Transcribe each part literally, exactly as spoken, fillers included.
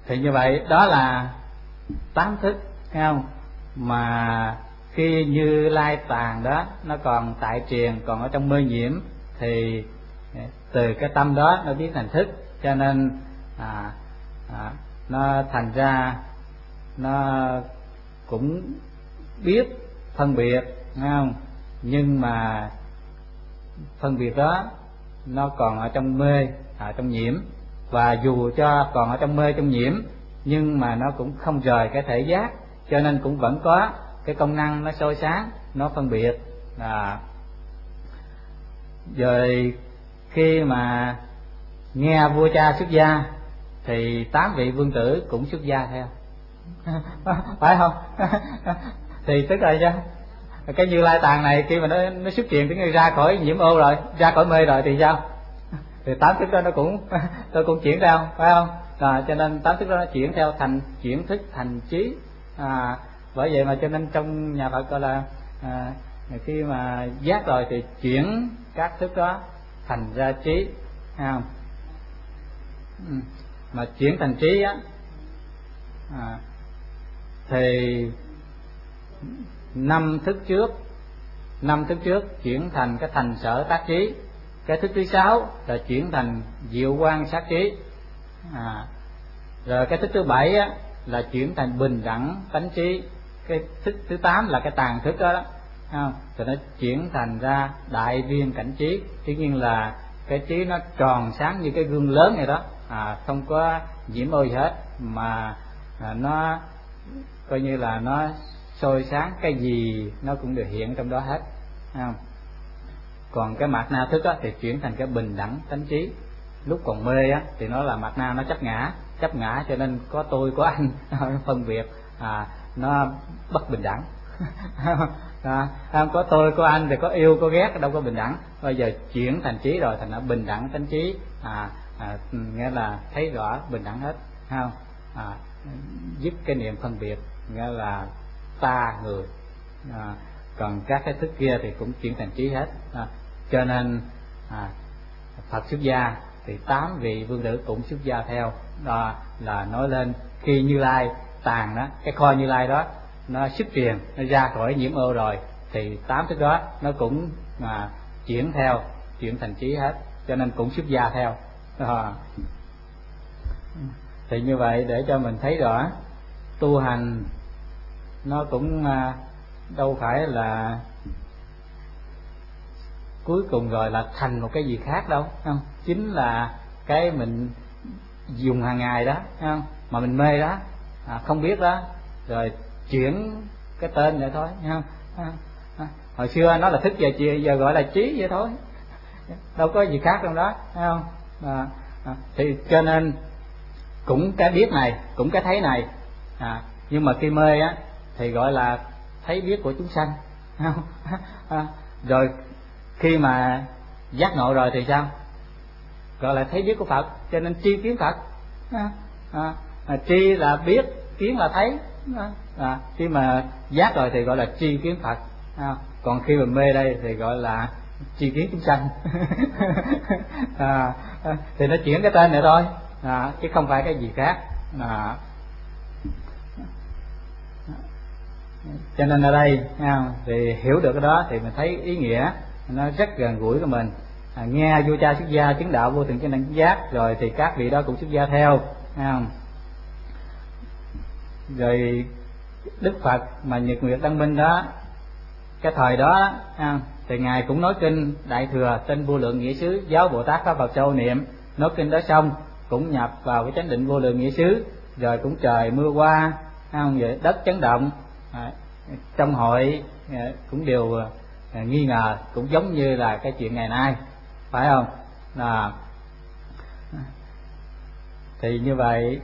Thì như vậy đó là tám thức, thấy không? Mà khi Như Lai tàn đó nó còn tại triền, còn ở trong mê nhiễm, thì từ cái tâm đó nó biến thành thức, cho nên à, à, nó thành ra nó cũng biết phân biệt, thấy không? Nhưng mà phân biệt đó nó còn ở trong mê, ở trong nhiễm, và dù cho còn ở trong mê trong nhiễm nhưng mà nó cũng không rời cái thể giác, cho nên cũng vẫn có cái công năng nó soi sáng, nó phân biệt. À, rồi khi mà nghe vua cha xuất gia thì tám vị vương tử cũng xuất gia theo phải không? Thì tức là sao? Cái Như Lai tàn này khi mà nó nó xuất hiện thì ra khỏi nhiễm ô rồi, ra khỏi mê rồi thì sao? Thì tám thức đó nó cũng tôi cũng chuyển theo, phải không? À, cho nên tám thức đó nó chuyển theo thành chuyển thức thành trí. À, bởi vậy mà cho nên trong nhà Phật gọi là à, khi mà giác rồi thì chuyển các thức đó thành ra trí, thấy không? Ừ. Mà chuyển thành trí á, à, thì năm thức trước năm thức trước chuyển thành cái thành sở tác trí, cái thức thứ sáu là chuyển thành diệu quan sát trí, à, rồi cái thức thứ bảy á, là chuyển thành bình đẳng tánh trí, cái thức thứ tám là cái tàn thức đó, đó không? Rồi nó chuyển thành ra đại viên cảnh trí. Tuy nhiên là cái trí nó tròn sáng như cái gương lớn này đó, à, không có nhiễm ô gì hết, mà à, nó coi như là nó soi sáng, cái gì nó cũng được hiện trong đó hết, không? Còn cái mạt na thức á, thì chuyển thành cái bình đẳng tánh trí. Lúc còn mê á, thì nó là mạt na nó chấp ngã, chấp ngã cho nên có tôi có anh phân biệt, à, nó bất bình đẳng. À, có tôi có anh thì có yêu có ghét, đâu có bình đẳng. Bây giờ chuyển thành trí rồi, thành là bình đẳng tánh trí, à, à, nghĩa là thấy rõ bình đẳng hết, không? À, dứt cái niệm phân biệt, nghĩa là ta người. À, còn các cái thức kia thì cũng chuyển thành trí hết. À, cho nên à, Phật xuất gia thì tám vị vương tử cũng xuất gia theo. Đó là nói lên khi Như Lai tàn đó, cái kho Như Lai đó nó xuất truyền, nó ra khỏi nhiễm ô rồi, thì tám thức đó nó cũng mà chuyển theo, chuyển thành trí hết, cho nên cũng xuất gia theo. À, thì như vậy để cho mình thấy rõ tu hành nó cũng à, đâu phải là cuối cùng rồi là thành một cái gì khác đâu, không? Chính là cái mình dùng hàng ngày đó, không? Mà mình mê đó, à, không biết đó, rồi chuyển cái tên vậy thôi, không? À, à, hồi xưa nó là thức, giờ giờ gọi là trí vậy thôi, đâu có gì khác trong đó, không? À, à, thì cho nên cũng cái biết này, cũng cái thấy này, à, nhưng mà khi mê á thì gọi là thấy biết của chúng sanh, không? À, rồi khi mà giác ngộ rồi thì sao? Gọi là thấy biết của Phật, cho nên tri kiến Phật. À, à, à, tri là biết, kiến là thấy. À, khi mà giác rồi thì gọi là tri kiến Phật. À, còn khi mà mê đây thì gọi là tri kiến chúng sanh. À, à, thì nó chuyển cái tên này thôi, à, chứ không phải cái gì khác. À, cho nên ở đây à, thì hiểu được cái đó thì mình thấy ý nghĩa nó rất gần gũi của mình. À, nghe vua cha xuất gia chứng đạo vô thượng chánh đẳng giác rồi thì các vị đó cũng xuất gia theo, à, rồi Đức Phật mà Nhật Nguyệt Đăng Minh đó, cái thời đó à, thì ngài cũng nói kinh Đại Thừa tên Vô Lượng Nghĩa Xứ giáo Bồ Tát Pháp Phật Châu Niệm. Nói kinh đó xong cũng nhập vào cái chánh định Vô Lượng Nghĩa Xứ, rồi cũng trời mưa qua, không vậy đất chấn động, à, trong hội à, cũng đều à, nghi ngờ, cũng giống như là cái chuyện ngày nay, phải không? À, thì như vậy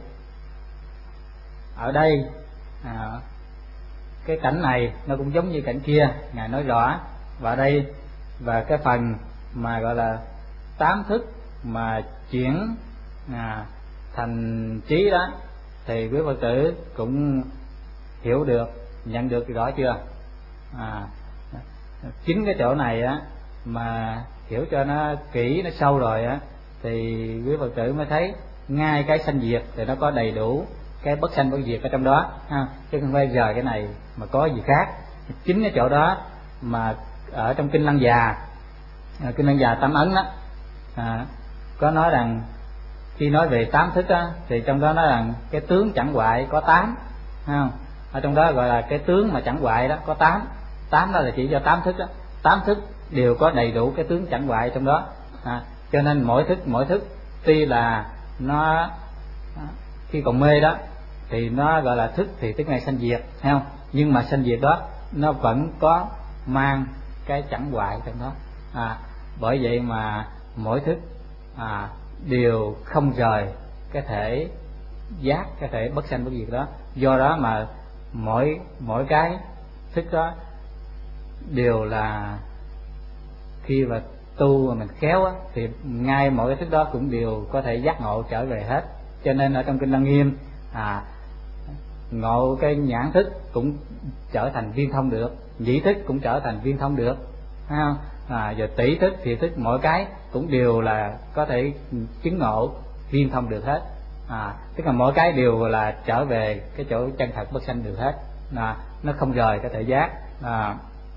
ở đây à, cái cảnh này nó cũng giống như cảnh kia, ngài nói rõ. Và đây và cái phần mà gọi là tám thức mà chuyển à, thành trí đó thì quý Phật tử cũng hiểu được, nhận được rõ chưa? À, chính cái chỗ này á mà hiểu cho nó kỹ, nó sâu rồi á thì quý Phật tử mới thấy ngay cái sanh diệt thì nó có đầy đủ cái bất sanh bất diệt ở trong đó ha, chứ không phải rời cái này mà có gì khác. Chính cái chỗ đó mà ở trong kinh Lăng Già, kinh Lăng Già Tam Ấn đó, à, có nói rằng khi nói về tám thức đó, thì trong đó nói rằng cái tướng chẳng hoại có tám, không? Ở trong đó gọi là cái tướng mà chẳng hoại đó có tám. Tám đó là chỉ cho tám thức đó. Tám thức đều có đầy đủ cái tướng chẳng hoại trong đó. À, cho nên mỗi thức mỗi thức tuy là nó khi còn mê đó thì nó gọi là thức, thì tức ngày sanh diệt, thấy không? Nhưng mà sanh diệt đó nó vẫn có mang cái chẳng hoại trong đó. À, bởi vậy mà mỗi thức à, đều không rời cái thể giác, cái thể bất sanh bất diệt đó. Do đó mà mỗi mỗi cái thức đó đều là khi mà tu mà mình khéo á, thì ngay mỗi cái thức đó cũng đều có thể giác ngộ trở về hết. Cho nên ở trong kinh Lăng Nghiêm à, ngộ cái nhãn thức cũng trở thành viên thông được, nhĩ thức cũng trở thành viên thông được, thấy không? À, rồi tỷ thức, thiệt thức, mỗi cái cũng đều là có thể chứng ngộ viên thông được hết. À, tức là mỗi cái đều là trở về cái chỗ chân thật bất sanh được hết. À, nó không rời cái thể giác. À,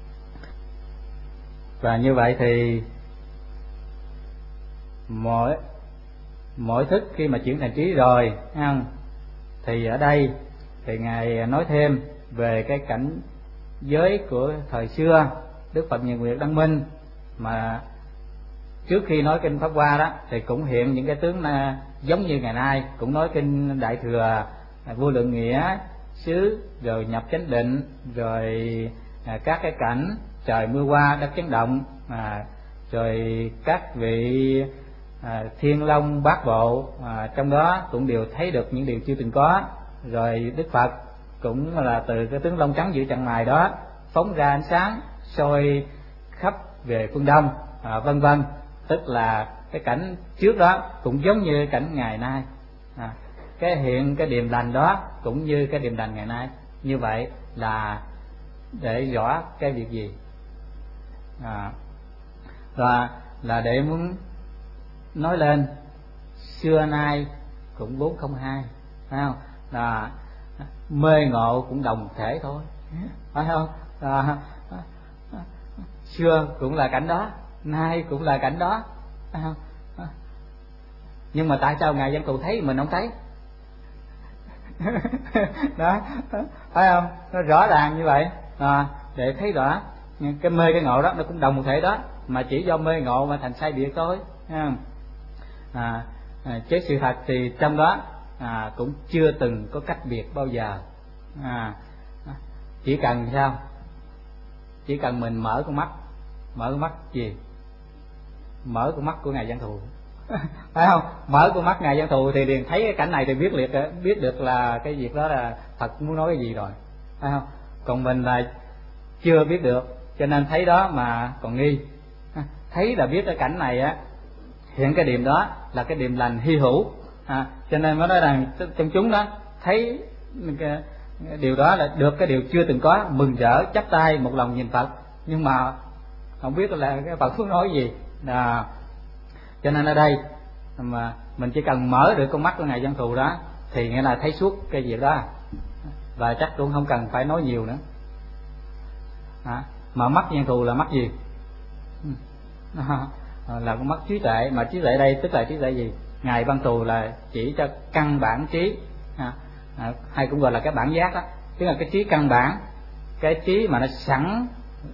và như vậy thì mỗi mỗi thức khi mà chuyển thành trí rồi, không? Thì ở đây thì ngài nói thêm về cái cảnh giới của thời xưa Đức Phật Nhật Nguyệt Đăng Minh, mà trước khi nói kinh Pháp Hoa đó thì cũng hiện những cái tướng là giống như ngày nay, cũng nói kinh Đại Thừa, Vô Lượng Nghĩa xứ, rồi nhập chánh định, rồi à, các cái cảnh trời mưa hoa đất chấn động, à, rồi các vị à, thiên long bát bộ à, trong đó cũng đều thấy được những điều chưa từng có. Rồi Đức Phật cũng là từ cái tướng lông trắng giữa chặng mày đó phóng ra ánh sáng soi khắp về phương đông, à, vân vân. Tức là cái cảnh trước đó cũng giống như cảnh ngày nay, à, cái hiện cái điềm lành đó cũng như cái điềm lành ngày nay. Như vậy là để rõ cái việc gì? À, và là để muốn nói lên xưa nay cũng bốn không hai, phải không? Là mê ngộ cũng đồng thể thôi, phải không? À, xưa cũng là cảnh đó, nay cũng là cảnh đó, phải không? Nhưng mà tại sao ngài Văn Thù thấy mình không thấy? Đó, phải không? Nó rõ ràng như vậy. À, để thấy rõ cái mê cái ngộ đó nó cũng đồng một thể đó, mà chỉ do mê ngộ mà thành sai biệt thôi. À, à, chứ sự thật thì trong đó à, cũng chưa từng có cách biệt bao giờ. À, chỉ cần sao? Chỉ cần mình mở con mắt, mở con mắt gì? Mở con mắt của ngài Văn Thù, phải không? Mở con mắt ngài Văn Thù thì liền thấy cái cảnh này thì biết liệt biết được là cái việc đó là Phật muốn nói cái gì rồi, phải không? Còn mình là chưa biết được, cho nên thấy đó mà còn nghi. Thấy là biết cái cảnh này á, hiện cái điểm đó là cái điểm lành hy hữu, à, cho nên mới nói rằng trong chúng đó thấy cái điều đó là được cái điều chưa từng có, mừng rỡ chắp tay một lòng nhìn Phật, nhưng mà không biết là cái Phật muốn nói gì. À, cho nên ở đây mà mình chỉ cần mở được con mắt của ngài Văn Thù đó thì nghĩa là thấy suốt cái việc đó, và chắc cũng không cần phải nói nhiều nữa. À, mà mắt Văn Thù là mắt gì? À, là con mắt trí tuệ, mà trí tuệ đây tức là trí tuệ gì? Ngài Văn Thù là chỉ cho căn bản trí, à, à, hay cũng gọi là cái bản giác đó, tức là cái trí căn bản, cái trí mà nó sẵn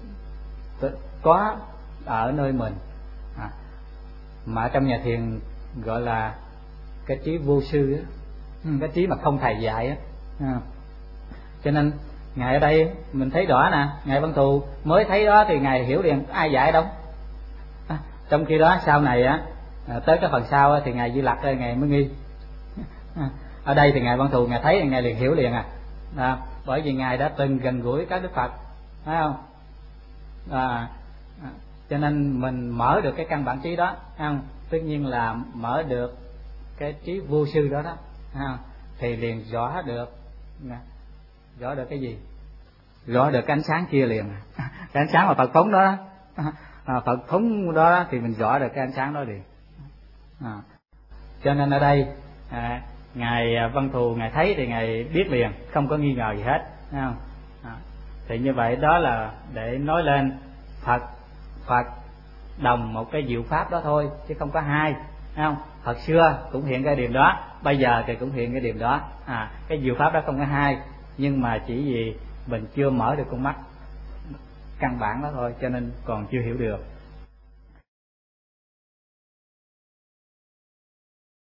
có ở nơi mình, à, mà trong nhà thiền gọi là cái trí vô sư đó, cái trí mà không thầy dạy đó. À, cho nên ngài ở đây mình thấy rõ nè, ngài Văn Thù mới thấy đó thì ngài hiểu liền, ai dạy đâu. À, trong khi đó sau này á, à, tới cái phần sau á, thì ngài Di Lặc ngài mới nghi. À, ở đây thì ngài Văn Thù ngài thấy ngài liền hiểu liền à, à bởi vì ngài đã từng gần gũi các Đức Phật, phải không? À, à, cho nên mình mở được cái căn bản trí đó, phải không? Tất nhiên là mở được cái trí vô sư đó đó, phải không? Thì liền rõ được, rõ được cái gì? Rõ được cái ánh sáng kia liền. Cái ánh sáng mà Phật phóng đó, à, Phật phóng đó thì mình rõ được cái ánh sáng đó liền. À, cho nên ở đây à, ngài Văn Thù ngài thấy thì ngài biết liền, không có nghi ngờ gì hết, thấy không? À, thì như vậy đó là để nói lên Phật Phật đồng một cái diệu pháp đó thôi, chứ không có hai, thấy không? Phật xưa cũng hiện cái điểm đó, bây giờ thì cũng hiện cái điểm đó. À, cái diệu pháp đó không có hai, nhưng mà chỉ vì mình chưa mở được con mắt căn bản đó thôi, cho nên còn chưa hiểu được.